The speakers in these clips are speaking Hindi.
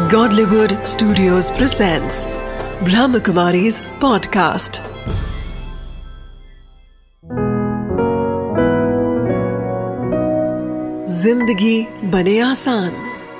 Godlywood Studios presents Brahmakumari's podcast. जिंदगी बने आसान।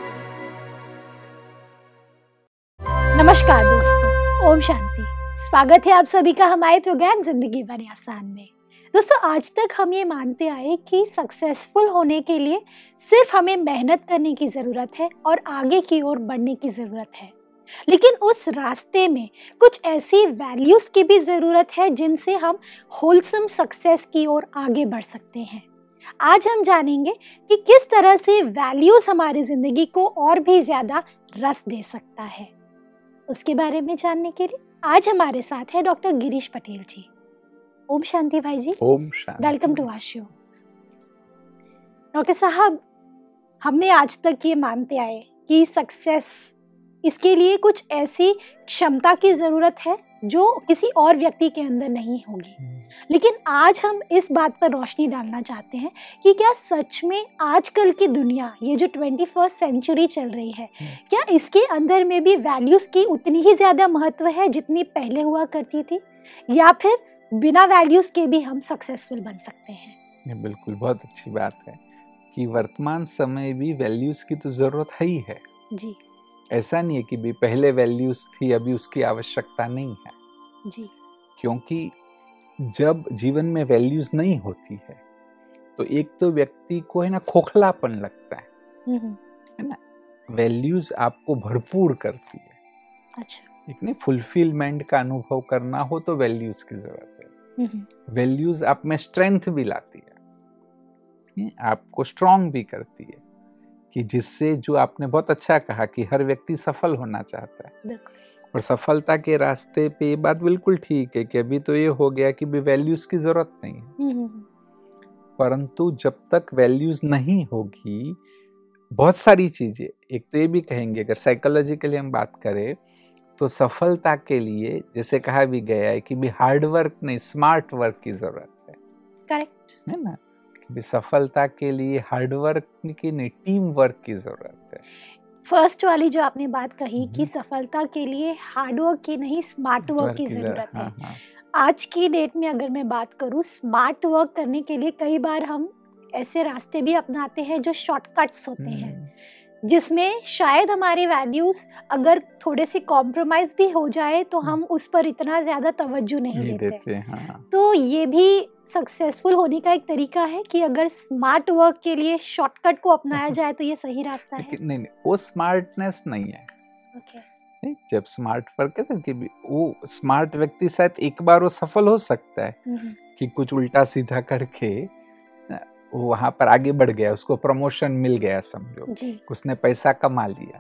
नमस्कार दोस्तों, ओम शांति। स्वागत है आप सभी का हमारे प्रोग्राम जिंदगी बने आसान में। दोस्तों, आज तक हम ये मानते आए कि सक्सेसफुल होने के लिए सिर्फ हमें मेहनत करने की ज़रूरत है और आगे की ओर बढ़ने की ज़रूरत है, लेकिन उस रास्ते में कुछ ऐसी वैल्यूज़ की भी ज़रूरत है जिनसे हम होलसम सक्सेस की ओर आगे बढ़ सकते हैं। आज हम जानेंगे कि किस तरह से वैल्यूज़ हमारी ज़िंदगी को और भी ज़्यादा रस दे सकता है। उसके बारे में जानने के लिए आज हमारे साथ है डॉक्टर गिरीश पटेल जी। ओम शांति भाई जी। Om Shanti. Welcome to our show. Doctor साहब, हमने आज तक ये मानते आए कि सक्सेस, इसके लिए कुछ ऐसी क्षमता की ज़रूरत है जो किसी और व्यक्ति के अंदर नहीं होगी, लेकिन आज हम इस बात पर रोशनी डालना चाहते हैं कि क्या सच में आजकल की दुनिया, ये जो 21st सेंचुरी चल रही है, क्या इसके अंदर में भी वैल्यूज़ की उतनी ही ज़्यादा महत्व है जितनी पहले हुआ करती थी, या फिर बिना वैल्यूज़ के भी हम सक्सेसफुल बन सकते हैं? बिल्कुल, बहुत अच्छी बात है कि वर्तमान समय भी वैल्यूज़ की तो ज़रूरत है ही है जी। ऐसा नहीं है कि भी पहले वैल्यूज़ थी, अभी उसकी आवश्यकता नहीं है जी। क्योंकि जब जीवन में वैल्यूज़ नहीं होती है तो एक तो व्यक्ति को है ना खोखलापन लगता है ना। वैल्यूज़ आपको भरपूर करती है। अच्छा। एक नहीं, फुलफिलमेंट का अनुभव करना हो तो वैल्यूज़ की ज़रूरत है। वैल्यूज़ आप में स्ट्रेंथ भी लाती है, आपको स्ट्रॉन्ग भी करती है, कि जिससे जो आपने बहुत अच्छा कहा कि हर व्यक्ति सफल होना चाहता है, और सफलता के रास्ते पे ये बात बिल्कुल ठीक है कि अभी तो ये हो गया कि भी वैल्यूज़ की ज़रूरत नहीं है, परंतु जब तक वैल्यूज़ नहीं होगी बहुत सारी चीज़ें, एक तो ये भी कहेंगे अगर साइकोलॉजिकली हम बात करें तो सफलता के लिए जैसे कहा भी गया है कि भी हार्ड वर्क नहीं, स्मार्ट वर्क की जरूरत है। करेक्ट है ना, कि भी सफलता के लिए हार्ड वर्क की नहीं, टीम वर्क की जरूरत है। फर्स्ट वाली जो आपने बात कही कि सफलता के लिए हार्ड वर्क की नहीं, स्मार्ट वर्क की जरूरत है। हाँ। आज की डेट में अगर मैं बात करूँ, स्मार्ट वर्क करने के लिए कई बार हम ऐसे रास्ते भी अपनाते हैं जो शॉर्टकट्स होते हैं, जिसमें शायद हमारे वैल्यूज अगर थोड़े से कॉम्प्रोमाइज भी हो जाए तो हम उस पर इतना ज्यादा तवज्जो नहीं देते। हाँ। तो ये भी सक्सेसफुल होने का एक तरीका है कि अगर स्मार्ट वर्क के लिए शॉर्टकट को अपनाया जाए तो ये सही रास्ता है। नहीं, वो स्मार्टनेस नहीं है। ओके। जब स्मार्ट वर्क है कि वो स्मार्ट व्यक्ति शायद एक बार वो सफल हो सकता है कि कुछ उल्टा सीधा करके वो वहां पर आगे बढ़ गया, उसको प्रमोशन मिल गया, समझो उसने पैसा कमा लिया,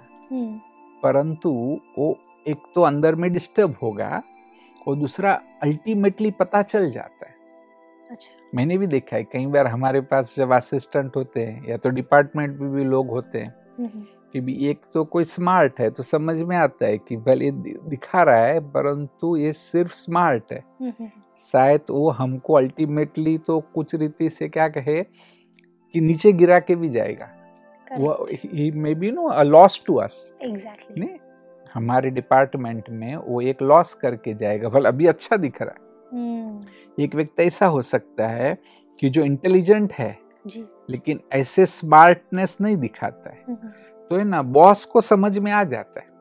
परंतु वो एक तो अंदर में डिस्टर्ब होगा और दूसरा अल्टीमेटली पता चल जाता है। अच्छा। मैंने भी देखा है कई बार हमारे पास जब असिस्टेंट होते हैं या तो डिपार्टमेंट में भी लोग होते हैं कि भी एक तो कोई स्मार्ट है तो समझ में आता है कि भले दिखा रहा है परंतु ये सिर्फ स्मार्ट है, शायद वो हमको अल्टीमेटली तो कुछ रीति से क्या कहे कि नीचे गिरा के भी जाएगा। वो he may be a loss to us। Exactly। नहीं, हमारे डिपार्टमेंट में वो एक लॉस करके जाएगा, भले अभी अच्छा दिख रहा है। एक व्यक्ति ऐसा हो सकता है कि जो इंटेलिजेंट है जी, लेकिन ऐसे स्मार्टनेस नहीं दिखाता है, तो है ना बॉस को समझ में आ जाता है।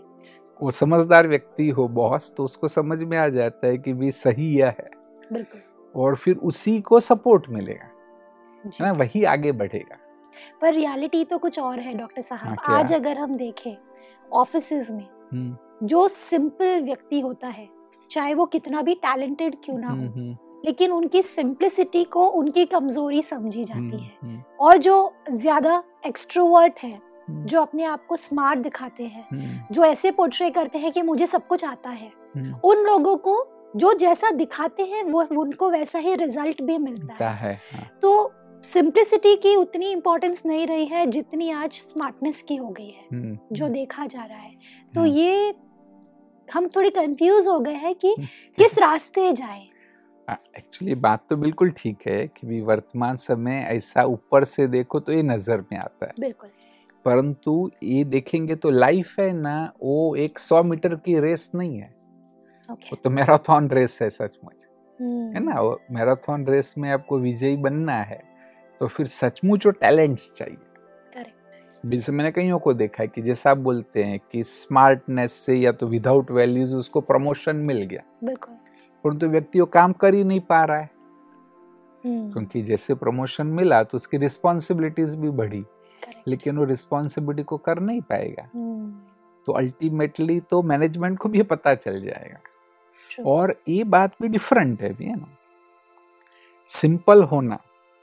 वो समझदार व्यक्ति हो बॉस तो उसको समझ में आ जाता है कि भी सही यह है। बिल्कुल। और फिर उसी को सपोर्ट मिलेगा, है ना, वही आगे बढ़ेगा। पर रियलिटी तो कुछ और है डॉक्टर साहब। आज अगर हम देखें ऑफिसेज में जो सिंपल व्यक्ति होता है, चाहे वो कितना भी टैलेंटेड क्यों ना हो, लेकिन उनकी सिंप्लिसिटी को उनकी कमजोरी समझी जाती है। और जो ज्यादा एक्सट्रोवर्ट है, जो अपने आप को स्मार्ट दिखाते हैं, जो ऐसे पोर्ट्रे करते हैं कि मुझे सब कुछ आता है, उन लोगों को जो जैसा दिखाते हैं वो उनको वैसा ही रिजल्ट भी मिलता है। हाँ। तो सिंप्लिसिटी की उतनी इम्पोर्टेंस नहीं रही है जितनी आज स्मार्टनेस की हो गई है, जो देखा जा रहा है। तो ये हम थोड़ी कंफ्यूज हो गए हैं कि किस रास्ते जाएं। एक्चुअली बात तो बिल्कुल ठीक है कि भी वर्तमान समय ऐसा ऊपर से देखो तो ये नजर में आता है। बिल्कुल। परंतु ये देखेंगे तो लाइफ है ना, वो एक 100 मीटर की रेस नहीं है, वो तो मैराथन रेस है सचमुच, है ना। वो मैराथन रेस में आपको विजयी बनना है तो फिर सचमुच वो टैलेंट्स चाहिए। जैसे मैंने कईयों को देखा है कि जैसा आप बोलते हैं कि स्मार्टनेस से या तो विदाउट वैल्यूज उसको प्रमोशन मिल गया, बिल्कुल, परंतु व्यक्ति वो काम कर ही नहीं पा रहा है, क्योंकि जैसे प्रमोशन मिला तो उसकी रिस्पॉन्सिबिलिटीज भी बढ़ी, लेकिन वो रिस्पॉन्सिबिलिटी को कर नहीं पाएगा। तो अल्टीमेटली तो मैनेजमेंट को भी ये पता चल जाएगा। और ये बात भी डिफरेंट है भी, है ना, सिंपल होना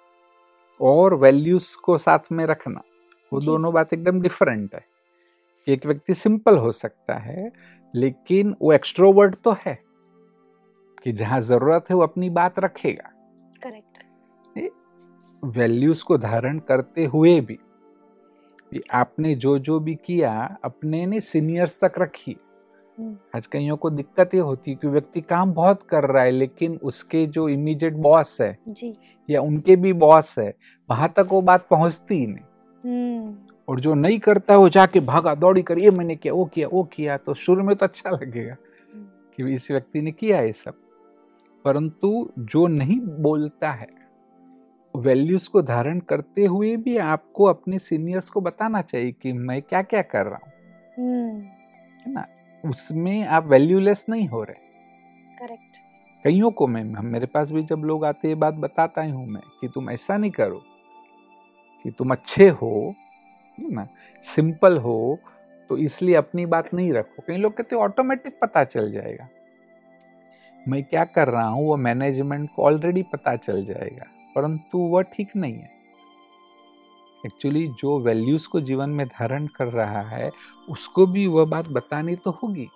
और वैल्यूज को साथ में रखना, वो दोनों बात एकदम डिफरेंट है। कि एक व्यक्ति सिंपल हो सकता है लेकिन वो एक्सट्रोवर्ट तो है कि जहां जरूरत है वो अपनी बात रखेगा। करेक्ट। वैल्यूज को धारण करते हुए भी आपने जो भी किया अपने ने सीनियर्स तक रखी। आज कईयों को दिक्कत ये होती है कि व्यक्ति काम बहुत कर रहा है लेकिन उसके जो इमीडिएट बॉस है जी, या उनके भी बॉस है, वहां तक वो बात पहुंचती ही नहीं। और जो नहीं करता है वो जाके भागा दौड़ी कर, ये मैंने किया, वो किया, तो शुरू में तो अच्छा लगेगा कि इस व्यक्ति ने किया ये सब, परंतु जो नहीं बोलता है, वैल्यूज को धारण करते हुए भी आपको अपने सीनियर्स को बताना चाहिए कि मैं क्या क्या कर रहा हूँ, है ना, उसमें आप वैल्यूलेस नहीं हो रहे। करेक्ट। कईयों को मेरे पास भी जब लोग आते हैं बात बताता ही हूँ मैं कि तुम ऐसा नहीं करो कि तुम अच्छे हो ना, सिंपल हो, तो इसलिए अपनी बात नहीं रखो। कई लोग कहते ऑटोमेटिक पता चल जाएगा, मैं क्या कर रहा हूँ वो मैनेजमेंट को ऑलरेडी पता चल जाएगा, परंतु वह ठीक नहीं है। एक्चुअली जो वैल्यूज को जीवन में धारण कर रहा है उसको भी वह बात बतानी तो होगी।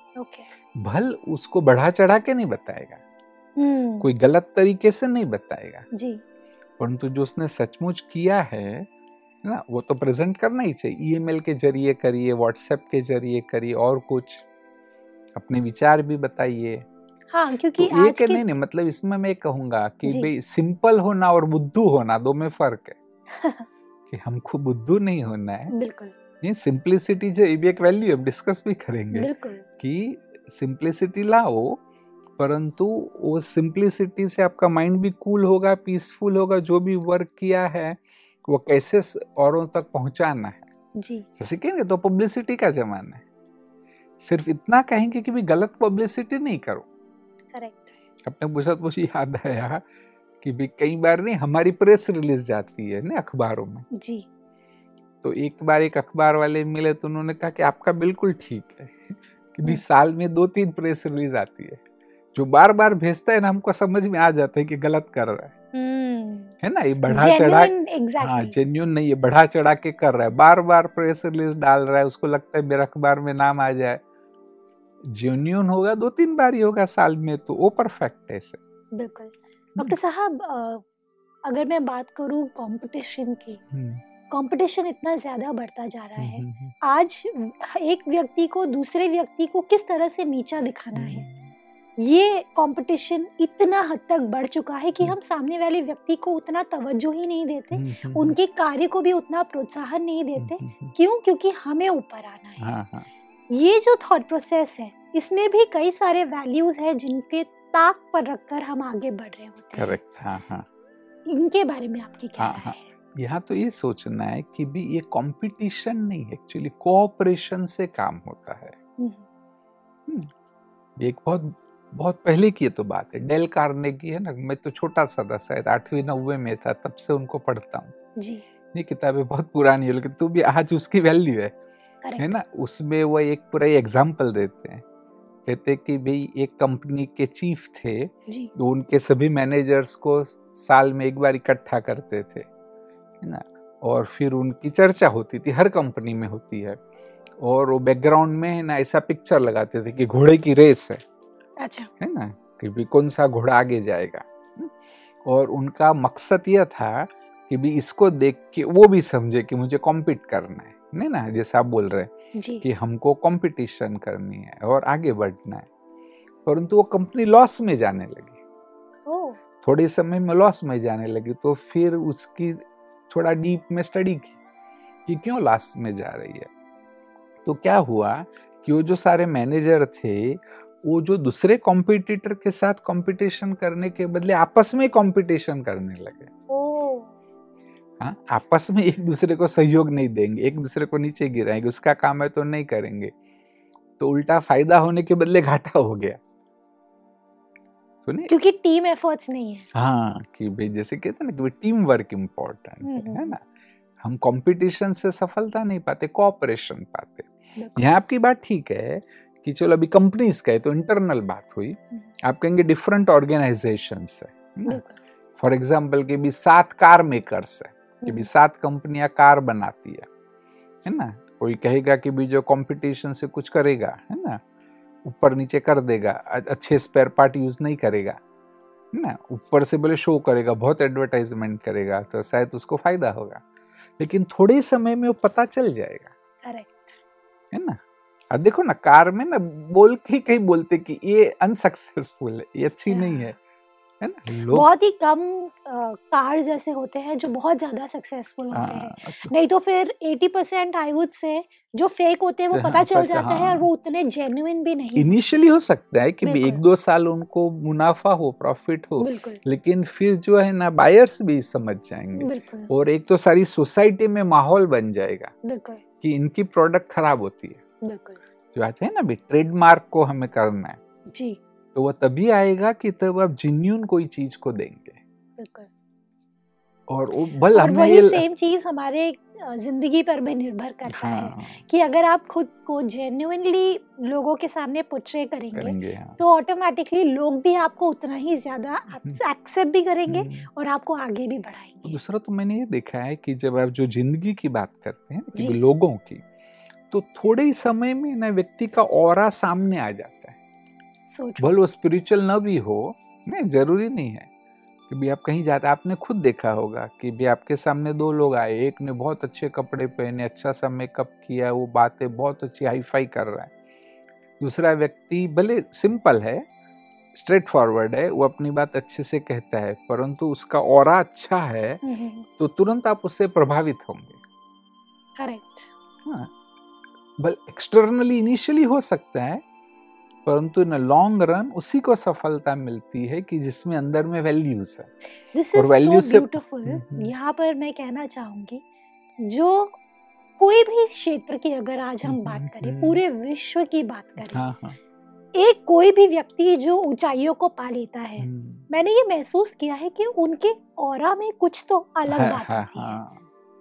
भल उसको बढ़ा चढ़ा के नहीं बताएगा, कोई गलत तरीके से नहीं बताएगा जी, परंतु जो उसने सचमुच किया है ना, वो तो प्रेजेंट करना ही चाहिए। ईमेल के जरिए करिए, व्हाट्सएप के जरिए करिए, और कुछ अपने विचार भी बताइए। हाँ, क्योंकि तो ये नहीं, मतलब इसमें मैं कहूंगा कि भाई सिंपल होना और बुद्धू होना दो में फर्क है। कि हमको बुद्धू नहीं होना है, बिल्कुल नहीं, सिंप्लिसिटी जो ये भी एक वैल्यू है, डिस्कस भी करेंगे कि सिंप्लिसिटी लाओ, परंतु वो सिंप्लिसिटी से आपका माइंड भी कूल होगा, पीसफुल होगा, जो भी वर्क किया है वो कैसे औरों तक पहुंचाना है जी। जैसे कहेंगे तो पब्लिसिटी का जमाना है, सिर्फ इतना कहेंगे कि भी गलत पब्लिसिटी नहीं करो। करेक्ट। अपने पूछा तो मुझे याद आया कि भी कई बार नहीं हमारी प्रेस रिलीज जाती है ना अखबारों में जी, तो एक बार एक अखबार वाले मिले तो उन्होंने कहा कि आपका बिल्कुल ठीक है कि भी साल में 2-3 प्रेस रिलीज आती है, जो बार बार भेजता है ना हमको समझ में आ जाता है कि गलत कर रहा है ना, ये बढ़ा चढ़ा, हाँ जेन्युइन नहीं, ये बढ़ा चढ़ा के कर रहा है, बार बार प्रेस रिलीज डाल रहा है, उसको लगता है मेरा अखबार में नाम आ जाए। जेन्युइन होगा 2-3 बार ही होगा साल में, तो वो परफेक्ट है ऐसे। बिल्कुल। डॉक्टर साहब, अगर मैं बात करूं कंपटीशन की, कंपटीशन इतना ज्यादा बढ़ता जा रहा है, आज एक व्यक्ति को दूसरे व्यक्ति को किस तरह से नीचा दिखाना है, ये कंपटीशन इतना हद तक बढ़ चुका है कि हम सामने वाले व्यक्ति को उतना तवज्जो ही नहीं देते, उनके कार्य को भी उतना प्रोत्साहन नहीं देते। क्यों? क्योंकि हमें ऊपर आना है। हाँ। ये जो थॉट प्रोसेस है, इसमें भी कई सारे वैल्यूज है जिनके ताक पर रखकर हम आगे बढ़ रहे होते हैं। करेक्ट। हाँ। इनके बारे में आपकी क्या राय है? यहाँ तो ये सोचना है कि भी ये कंपटीशन नहीं है, एक्चुअली कोऑपरेशन से काम होता है। एक बहुत पहले की तो बात है, डेल कार्नेगी है ना, मैं तो छोटा सा था, शायद 8वीं-9वीं में था, तब से उनको पढ़ता हूँ जी। ये किताबें बहुत पुरानी है लेकिन तो भी आज उसकी वैल्यू है ना। उसमें वो एक पूरा एग्जाम्पल देते हैं, कहते कि भाई एक कंपनी के चीफ थे, तो उनके सभी मैनेजर्स को साल में एक बार इकट्ठा करते थे, है ना, और फिर उनकी चर्चा होती थी, हर कंपनी में होती है, और वो बैकग्राउंड में है ना ऐसा पिक्चर लगाते थे कि घोड़े की रेस है, अच्छा है ना, कि भी कौन सा घोड़ा आगे जाएगा, और उनका मकसद यह था कि भी इसको देख के वो भी समझे कि मुझे कॉम्पीट करना है, नहीं ना, जैसे आप बोल रहे हैं कि हमको कंपटीशन करनी है और आगे बढ़ना है, परंतु वो कंपनी लॉस में जाने लगी, थोड़े समय में लॉस में जाने लगी, तो फिर उसकी थोड़ा डीप में स्टडी की कि क्यों लॉस में जा रही है। तो क्या हुआ कि वो जो सारे मैनेजर थे वो जो दूसरे कॉम्पिटिटर के साथ कंपटीशन करने के बदले आपस में कंपटीशन करने लगे। हाँ, आपस में एक दूसरे को सहयोग नहीं देंगे, एक दूसरे को नीचे गिराएंगे, उसका काम है तो नहीं करेंगे, तो उल्टा फायदा होने के बदले घाटा हो गया। क्योंकि टीम एफर्ट्स नहीं है। हाँ, कि भाई जैसे कहते हैं ना कि टीम वर्क इम्पोर्टेंट है ना। हम कंपटीशन से सफलता नहीं पाते, कोऑपरेशन पाते। यहाँ आपकी बात ठीक है कि चलो अभी कंपनीज का है तो इंटरनल बात हुई, आप कहेंगे डिफरेंट ऑर्गेनाइजेशंस है। फॉर एग्जांपल कि भी 7 कार मेकर्स है, कि भी 7 कंपनियां कार बनाती है ना। कोई कहेगा कि भी जो कंपटीशन से कुछ करेगा है ना, ऊपर नीचे कर देगा, अच्छे स्पेयर पार्ट यूज नहीं करेगा है ना, ऊपर से बोले शो करेगा, बहुत एडवर्टाइजमेंट करेगा, तो शायद उसको फायदा होगा, लेकिन थोड़े समय में वो पता चल जाएगा। करेक्ट है ना। अब देखो ना, कार में ना बोल के कहीं बोलते कि ये अनसक्सेसफुल है, ये अच्छी नहीं है ना। लोग बहुत ही कम कार्स ऐसे होते हैं जो बहुत ज्यादा सक्सेसफुल होते हैं, नहीं तो फिर 80% आई वुड से जो फेक होते हैं वो पता चल जाता है, और वो उतने जेन्युइन भी नहीं। इनिशियली हो सकता है कि 1-2 साल उनको मुनाफा हो, प्रॉफिट हो, लेकिन फिर जो है ना बायर्स भी समझ जाएंगे, और एक तो सारी सोसाइटी में माहौल बन जाएगा कि इनकी प्रोडक्ट खराब होती है। जो आज है ना भी ट्रेडमार्क को हमें करना है जी, तो वो तभी आएगा कि तब आप जेन्युइन कोई चीज को देंगे। और वो बल और वही सेम चीज हमारे जिंदगी पर भी निर्भर करता है कि अगर आप खुद को जेन्युइनली लोगों के सामने पोर्ट्रे करेंगे तो ऑटोमेटिकली लोग भी आपको उतना ही ज्यादा एक्सेप्ट भी करेंगे और आपको आगे भी बढ़ाएंगे। दूसरा तो मैंने ये देखा है कि जब आप जो जिंदगी की बात करते हैं कि लोगों की, तो थोड़े ही समय में ना व्यक्ति का ऑरा सामने आ जाता है। भले वो स्पिरिचुअल न भी हो, नहीं जरूरी नहीं है कि भी आप कहीं जाते, आपने खुद देखा होगा कि भी आपके सामने 2 लोग आए, एक ने बहुत अच्छे कपड़े पहने, अच्छा सा मेकअप किया, वो बातें बहुत अच्छी हाईफाई कर रहा है, दूसरा व्यक्ति भले सिंपल है, स्ट्रेट फॉरवर्ड है, वो अपनी बात अच्छे से कहता है, परंतु उसका ऑरा अच्छा है तो तुरंत आप उससे प्रभावित होंगे। करेक्ट। हाँ, बल एक्सटर्नली इनिशियली हो सकता है, परंतु इन लॉन्ग रन उसी को सफलता मिलती है कि जिसमें अंदर में वैल्यूज है। This is so beautiful. यहाँ पर मैं कहना चाहूंगी, जो कोई भी क्षेत्र की अगर आज हम बात करें, पूरे विश्व की बात करें, एक कोई भी व्यक्ति जो ऊंचाइयों को पा लेता है, मैंने ये महसूस किया है कि उनके ऑरा में कुछ तो अलग बात होती है।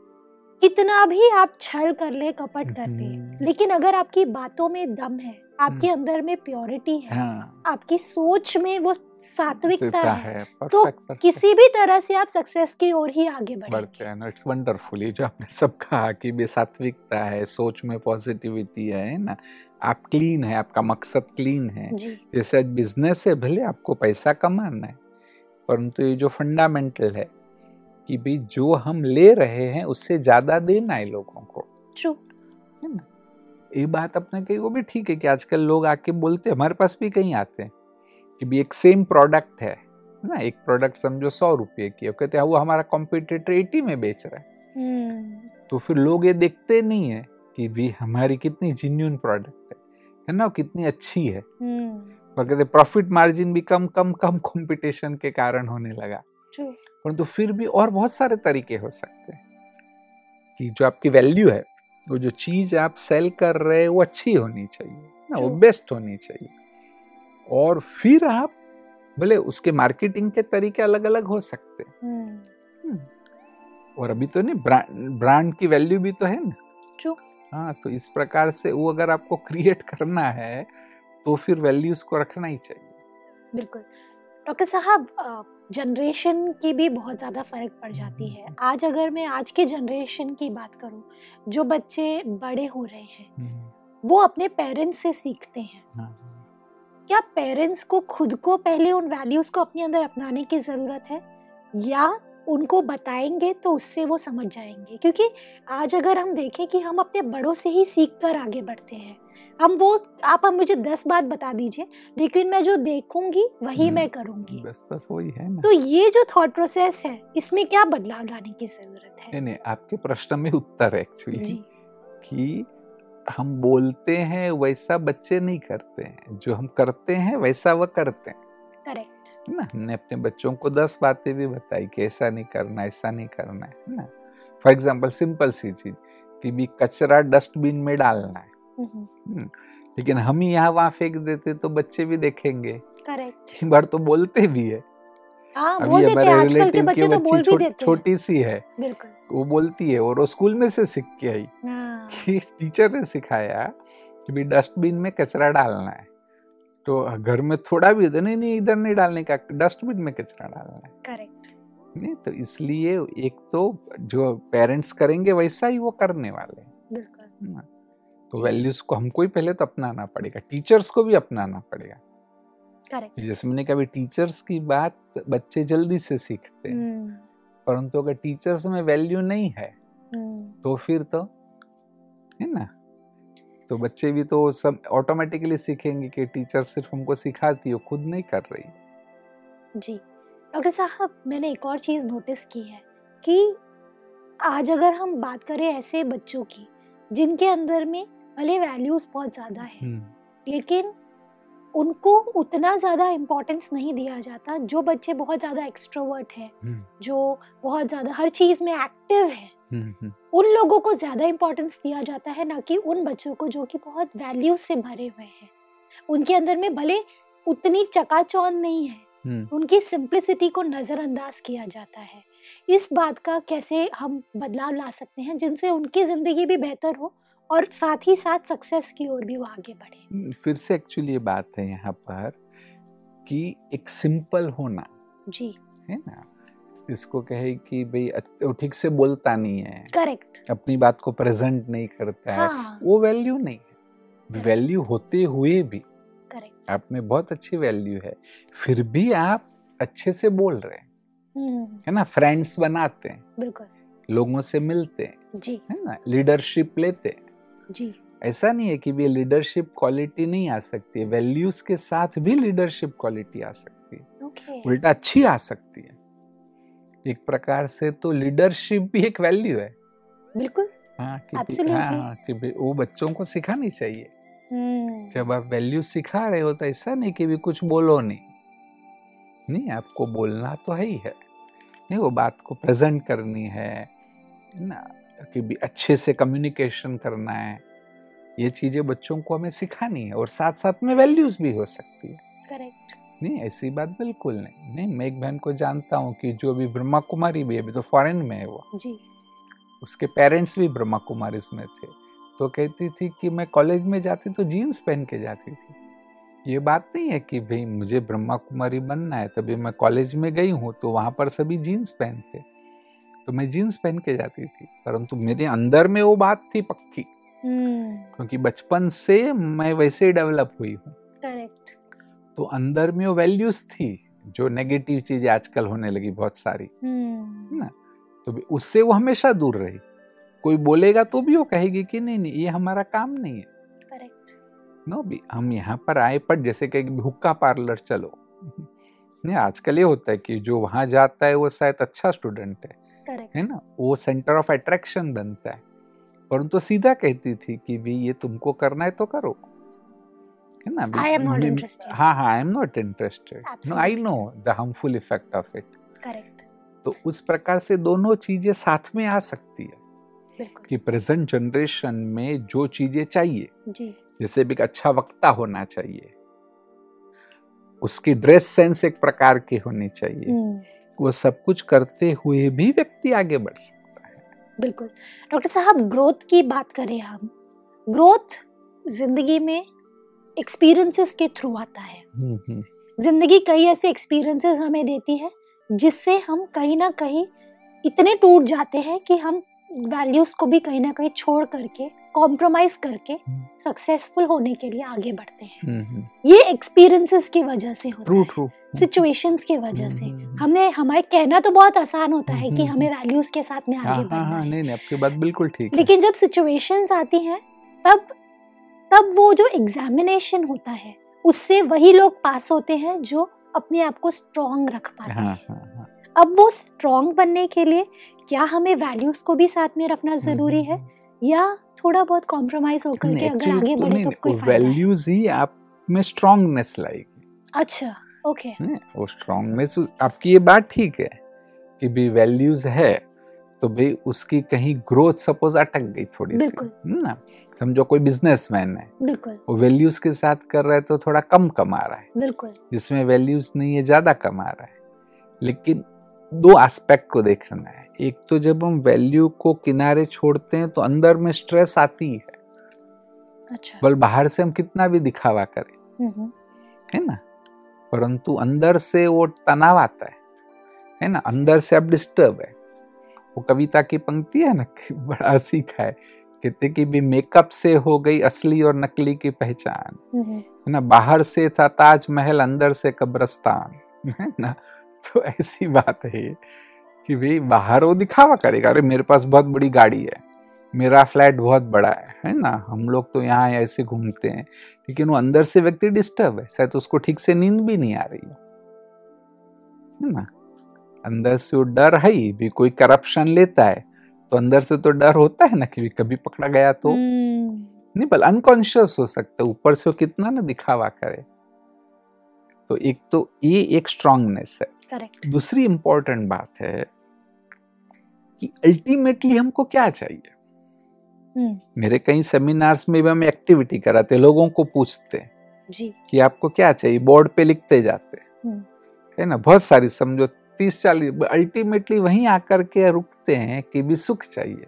कितना भी आप छल कर ले, कपट कर ले, लेकिन अगर आपकी बातों में दम है, आपके अंदर में प्योरिटी है, आपकी सोच में वो सात्विकता है, तो किसी भी तरह से आप सक्सेस की ओर ही आगे बढ़ते हैं। इट्स वंडरफुल, ये जो आपने सब कहा कि भी सात्विकता है, सोच में पॉजिटिविटी है ना, आप क्लीन है, आपका मकसद क्लीन है। जैसे बिजनेस है, भले आपको पैसा कमाना है, परंतु ये जो फंडामेंटल है कि भी जो हम ले रहे हैं उससे ज्यादा देना है लोगों को। ट्रू है ना। ये बात अपने कहीं वो भी ठीक है कि आजकल लोग आके बोलते हैं, हमारे पास भी कहीं आते हैं कि भी एक सेम प्रोडक्ट है ना, एक प्रोडक्ट समझो 100 रुपये की, कहते हैं वो हमारा कॉम्पिटिटर 80 में बेच रहा है। तो फिर लोग ये देखते नहीं है कि भी हमारी कितनी जेन्युइन प्रोडक्ट है ना, कितनी अच्छी है। और कहते प्रॉफिट मार्जिन भी कम कंपटीशन के कारण होने लगा। परंतु फिर भी और बहुत सारे तरीके हो सकते हैं कि जो आपकी वैल्यू है, वो जो चीज आप सेल कर रहे हैं वो अच्छी होनी चाहिए ना, वो बेस्ट होनी चाहिए। और फिर आप भले उसके मार्केटिंग के तरीके अलग अलग हो सकते हैं। और अभी तो नहीं, ब्रांड की वैल्यू भी तो है ना। हाँ, तो इस प्रकार से वो अगर आपको क्रिएट करना है तो फिर वैल्यूज को रखना ही चाहिए। बिल्कुल डॉक्टर साहब, जनरेशन की भी बहुत ज़्यादा फर्क पड़ जाती है। आज अगर मैं आज के जनरेशन की बात करूं, जो बच्चे बड़े हो रहे हैं वो अपने पेरेंट्स से सीखते हैं। क्या पेरेंट्स को खुद को पहले उन वैल्यूज को अपने अंदर अपनाने की ज़रूरत है, या उनको बताएंगे तो उससे वो समझ जाएंगे। क्योंकि आज अगर हम देखें कि हम अपने बड़ों से ही सीख कर आगे बढ़ते हैं। आप मुझे 10 बात बता दीजिए, लेकिन मैं जो देखूंगी वही मैं करूंगी। बस वही है ना। तो ये जो थॉट प्रोसेस है, इसमें क्या बदलाव लाने की जरूरत है? नहीं, आपके प्रश्न में उत्तर है एक्चुअली कि हम बोलते हैं वैसा बच्चे नहीं करते हैं, जो हम करते हैं वैसा वो करते हैं। करेक्ट ना, हमने अपने बच्चों को 10 बातें भी बताई कि ऐसा नहीं करना, ऐसा नहीं करना है ना। फॉर एग्जाम्पल सिंपल सी चीज कि भी कचरा डस्टबिन में डालना है, लेकिन हम ही यहाँ वहां फेंक देते तो बच्चे भी देखेंगे। करेक्ट, कई बार तो बोलते भी है। अभी हमारे रिलेटिव की बच्ची छोटी सी है, बिल्कुल वो बोलती है और वो स्कूल में से सीख के आई कि टीचर ने सिखाया कि भी डस्टबिन में कचरा डालना है। तो घर में थोड़ा भी होता नहीं इधर नहीं डालने का, डस्टबिन में कचरा डालना है। करेक्ट नहीं, तो इसलिए एक तो जो पेरेंट्स करेंगे वैसा ही वो करने वाले हैं। बिल्कुल। तो वैल्यूज को हमको ही पहले तो अपनाना पड़ेगा, टीचर्स को भी अपनाना पड़ेगा। करेक्ट। जैसे मैंने कहा टीचर्स की बात बच्चे जल्दी से सीखते हैं, परंतु अगर टीचर्स में वैल्यू नहीं है तो फिर तो है ना, तो बच्चे भी तो सब ऑटोमेटिकली सीखेंगे कि टीचर सिर्फ हमको सिखाती है, खुद नहीं कर रही। जी डॉक्टर साहब, मैंने एक और चीज नोटिस की है कि आज अगर हम बात करें ऐसे बच्चों की जिनके अंदर में भले वैल्यूज बहुत ज्यादा है, लेकिन उनको उतना ज्यादा इम्पोर्टेंस नहीं दिया जाता। जो बच्चे बहुत ज्यादा एक्सट्रोवर्ट है, जो बहुत ज्यादा हर चीज में एक्टिव है, उन लोगों को ज्यादा इम्पोर्टेंस दिया जाता है, ना कि उन बच्चों को जो कि बहुत वैल्यूज से भरे हुए हैं। उनके अंदर में भले उतनी चकाचौंध नहीं है, उनकी सिंप्लिसिटी को नजरअंदाज किया जाता है। इस बात का कैसे हम बदलाव ला सकते हैं जिनसे उनकी जिंदगी भी बेहतर हो और साथ ही साथ सक्सेस की ओर भी वो आगे बढ़े? फिर से एक्चुअली ये बात है यहाँ पर कि एक सिंपल होना जी है ना, इसको कहे कि भाई वो ठीक से बोलता नहीं है, करेक्ट, अपनी बात को प्रेजेंट नहीं करता है, वो वैल्यू नहीं है। वैल्यू होते हुए भी करेक्ट, आप में बहुत अच्छी वैल्यू है, फिर भी आप अच्छे से बोल रहे हैं, है ना, फ्रेंड्स बनाते हैं, बिल्कुल, लोगों से मिलते हैं, जी है ना, लीडरशिप लेते हैं। जी, ऐसा नहीं है कि भी लीडरशिप क्वालिटी नहीं आ सकती है, वैल्यूज के साथ भी लीडरशिप क्वालिटी आ सकती है, उल्टा अच्छी आ सकती है। एक प्रकार से तो लीडरशिप भी एक वैल्यू है। बिल्कुल, हाँ कि वो बच्चों को सिखानी चाहिए। जब आप वैल्यू सिखा रहे हो तो ऐसा नहीं कि भी कुछ बोलो नहीं, आपको बोलना तो है ही है, नहीं वो बात को प्रेजेंट करनी है ना, कि भी अच्छे से कम्युनिकेशन करना है। ये चीजें बच्चों को हमें सिखानी है और साथ साथ में वैल्यूज भी हो सकती है। करेक्ट, नहीं ऐसी बात बिल्कुल नहीं। मैं एक बहन को जानता हूँ कि जो अभी ब्रह्मा कुमारी भी, अभी तो फॉरेन में है वो जी, उसके पेरेंट्स भी ब्रह्मा कुमारी में थे, तो कहती थी कि मैं कॉलेज में जाती तो जीन्स पहन के जाती थी। ये बात नहीं है कि भाई मुझे ब्रह्मा कुमारी बनना है, तभी मैं कॉलेज में गई हूँ तो वहां पर सभी जीन्स पहनते तो मैं जीन्स पहन के जाती थी, परंतु मेरे अंदर में वो बात थी पक्की, क्योंकि बचपन से मैं वैसे ही डेवलप हुई हूँ। करेक्ट, तो अंदर में वो वैल्यूज थी, जो नेगेटिव चीजें आजकल होने लगी बहुत सारी ना, तो उससे वो हमेशा दूर रही। कोई बोलेगा तो भी वो कहेगी कि नहीं ये हमारा काम नहीं है। करेक्ट, नो भी हम यहाँ पर आए, पर जैसे कि हुक्का पार्लर चलो नहीं, आजकल ये होता है कि जो वहां जाता है वो शायद अच्छा स्टूडेंट है ना, वो सेंटर ऑफ अट्रैक्शन बनता है, परंतु तो सीधा कहती थी कि भी ये तुमको करना है तो करो, है ना। I am not interested. हाँ, I am not interested. No, I know the harmful effect of it. Correct, तो उस प्रकार से दोनों चीजें साथ में आ सकती है कि प्रेजेंट जनरेशन में जो चीजें चाहिए जी, जैसे भी अच्छा वक्ता होना चाहिए, उसकी ड्रेस सेंस एक प्रकार की होनी चाहिए, वो सब कुछ करते हुए भी व्यक्ति आगे बढ़ सकता है। बिल्कुल। डॉक्टर साहब, ग्रोथ की बात करें हम, ग्रोथ जिंदगी में एक्सपीरियंसेस के थ्रू आता है। जिंदगी कई ऐसे एक्सपीरियंसेस हमें देती है जिससे हम कहीं ना कहीं इतने टूट जाते हैं कि हम वैल्यूज को भी कहीं ना कहीं छोड़ करके कॉम्प्रोमाइज करके सक्सेसफुल होने के लिए आगे बढ़ते हैं। ये एक्सपीरियंसेस की वजह से होता है, सिचुएशंस की वजह से। हमारे कहना तो बहुत आसान होता है कि हमें वैल्यूज के साथ में आगे बढ़ना है। नहीं, आपकी बात बिल्कुल ठीक है। लेकिन जब सिचुएशंस आती हैं तब वो जो एग्जामिनेशन होता है उससे वही लोग पास होते हैं जो अपने आप को स्ट्रॉन्ग रख पाते हैं। अब वो स्ट्रॉन्ग बनने के लिए क्या हमें वैल्यूज को भी साथ में रखना जरूरी है या थोड़ा बहुत कॉम्प्रोमाइज होकर के अगर आगे बढ़े तो कोई फायदा है? वैल्यूज ही आप में स्ट्रॉन्गनेस लाएगी। अच्छा, ओके। वो स्ट्रॉन्गनेस, आपकी ये बात ठीक है कि भी वैल्यूज है तो भाई उसकी कहीं ग्रोथ सपोज अटक गई थोड़ी सी ना। समझो कोई बिजनेसमैन है, बिल्कुल, वो वैल्यूज के साथ कर रहा है तो थोड़ा कम कमा रहा है, बिल्कुल, जिसमें वैल्यूज नहीं है ज्यादा कमा रहा है। लेकिन दो एस्पेक्ट को देखना है। एक तो जब हम वैल्यू को किनारे छोड़ते हैं तो अंदर में स्ट्रेस आती है। अच्छा। बल बाहर से हम कितना भी दिखावा करें, है ना, परंतु अंदर से वो तनाव आता है ना, अंदर से आप डिस्टर्ब है। वो कविता की पंक्ति है ना, बड़ा सीखा है, कहते कि भी मेकअप से हो गई असली और नकली की पहचान, है ना, बाहर से था ताजमहल अंदर से कब्रिस्तान, है ना। तो ऐसी बात है कि भाई बाहर वो दिखावा करेगा, अरे मेरे पास बहुत बड़ी गाड़ी है, मेरा फ्लैट बहुत बड़ा है ना, हम लोग तो यहाँ ऐसे घूमते हैं, लेकिन वो अंदर से व्यक्ति डिस्टर्ब है, शायद उसको ठीक से नींद भी नहीं आ रही है ना। अंदर से वो डर है ही, भी कोई करप्शन लेता है तो अंदर से तो डर होता है ना कि कभी पकड़ा गया तो नहीं, बल अनकॉन्शियस हो सकता है, ऊपर से वो कितना ना दिखावा करे। तो एक तो ये एक स्ट्रॉन्गनेस है। करेक्ट। दूसरी इंपॉर्टेंट बात है कि अल्टीमेटली हमको क्या चाहिए। मेरे कई सेमिनार्स में भी हम एक्टिविटी कराते, लोगों को पूछते जी कि आपको क्या चाहिए, बोर्ड पे लिखते जाते, है ना, बहुत सारी, समझो 30-40, अल्टीमेटली वहीं आकर के रुकते हैं कि भी सुख चाहिए,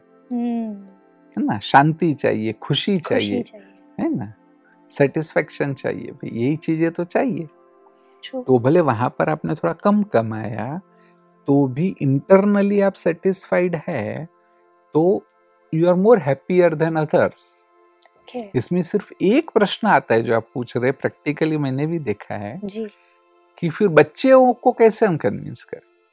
है ना, शांति चाहिए, खुशी चाहिए, है ना, सेटिस्फेक्शन चाहिए, भाई यही चीजें तो चाहिए। तो भले वहां पर आपने थोड़ा कम कमाया तो भी इंटरनली आप सेटिस्फाइड है तो you are more happier than others. इसमें सिर्फ एक प्रश्न आता है जो आप पूछ रहे, प्रैक्टिकली मैंने भी देखा है जी, कि फिर बच्चों को कैसे हम कन्विंस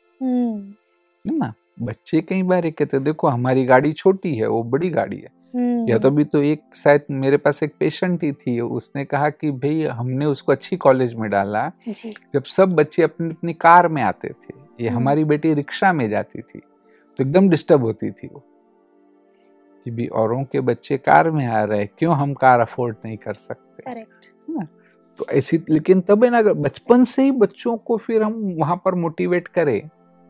करें, ना। बच्चे कई बार कहते देखो हमारी गाड़ी छोटी है, वो बड़ी गाड़ी है, या तो भी तो एक, शायद मेरे पास एक पेशेंट ही थी, उसने कहा कि भाई हमने उसको अच्छी कॉलेज में डाला, जब सब बच्चे अपनी अपनी कार में आते थे, ये हमारी बेटी रिक्शा में जाती थी तो एकदम डिस्टर्ब होती थी वो कि भी औरों के बच्चे कार में आ रहे, क्यों हम कार अफोर्ड नहीं कर सकते। करेक्ट ना। तो ऐसी, लेकिन तब है ना, अगर बचपन से ही बच्चों को फिर हम वहां पर मोटिवेट करें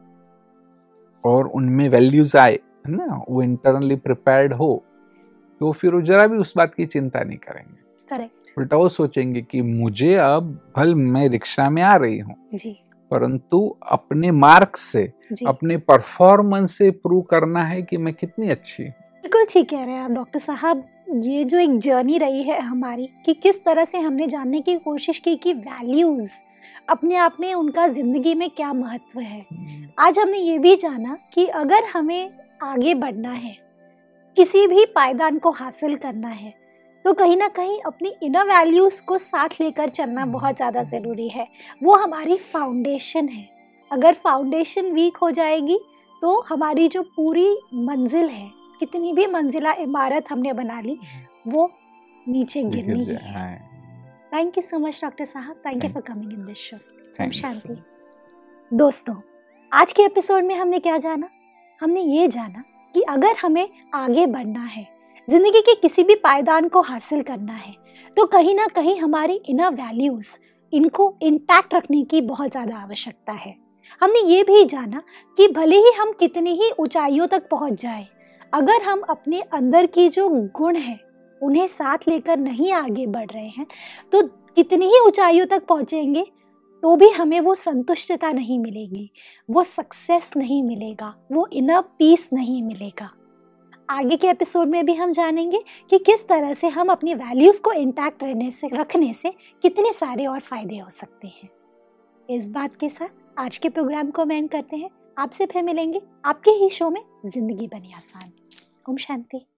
और उनमें वैल्यूज आए ना, वो इंटरनली प्रिपेयर्ड हो, तो फिर वो जरा भी उस बात की चिंता नहीं करेंगे। करेक्ट। उल्टा वो सोचेंगे कि मुझे अब भल मैं रिक्शा में आ रही हूँ परंतु अपने मार्क्स से, अपने परफॉर्मेंस से प्रूव करना है कि मैं कितनी अच्छी हूँ। बिल्कुल ठीक कह रहे हैं आप डॉक्टर साहब। ये जो एक जर्नी रही है हमारी कि किस तरह से हमने जानने की कोशिश की कि वैल्यूज अपने आप में उनका जिंदगी में क्या महत्व है। आज हमने ये भी जाना कि अगर हमें आगे बढ़ना है, किसी भी पायदान को हासिल करना है, तो कहीं ना कहीं अपनी इनर वैल्यूज को साथ लेकर चलना बहुत ज़्यादा ज़रूरी है। वो हमारी फाउंडेशन है। अगर फाउंडेशन वीक हो जाएगी तो हमारी जो पूरी मंजिल है, कितनी भी मंजिला इमारत हमने बना ली, वो नीचे गिरनी है। Thank you so much doctor साहब, thank you for coming in this show. Om Shanti. दोस्तों, आज के एपिसोड में हमने क्या जाना? हमने ये जाना कि अगर हमें आगे बढ़ना है, जिंदगी के किसी भी पायदान को हासिल करना है, तो कहीं ना कहीं हमारी इनर वैल्यूज, इनको इंटैक्ट रखने की बहुत ज़्यादा आवश्यकता है। हमने ये भी जाना कि भले ही हम कितनी ही ऊंचाइयों तक पहुंच जाए, अगर हम अपने अंदर की जो गुण है उन्हें साथ लेकर नहीं आगे बढ़ रहे हैं, तो कितनी ही ऊंचाइयों तक पहुंचेंगे तो भी हमें वो संतुष्टता नहीं मिलेगी, वो सक्सेस नहीं मिलेगा, वो इनर पीस नहीं मिलेगा। आगे के एपिसोड में भी हम जानेंगे कि किस तरह से हम अपनी वैल्यूज़ को इंटैक्ट रखने से कितने सारे और फायदे हो सकते हैं। इस बात के साथ आज के प्रोग्राम को एंड करते हैं। आपसे फिर मिलेंगे आपके ही शो में जिंदगी बनी आसान। ओम शांति।